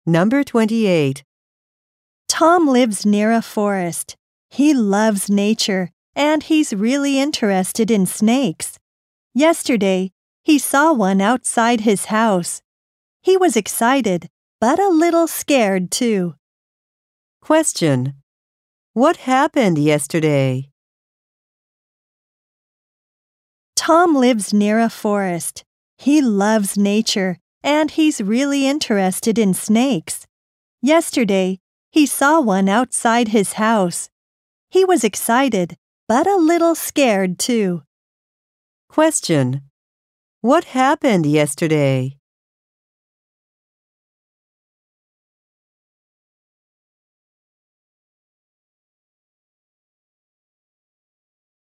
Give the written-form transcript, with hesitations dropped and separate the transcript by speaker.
Speaker 1: Number 28.
Speaker 2: Tom lives near a forest. He loves nature, and he's really interested in snakes. Yesterday, he saw one outside his house. He was excited, but a little scared too.
Speaker 1: Question. What happened yesterday?
Speaker 2: Tom lives near a forest. He loves nature, and he's really interested in snakes. Yesterday, he saw one outside his house. He was excited, but a little scared too.
Speaker 1: Question. What happened yesterday?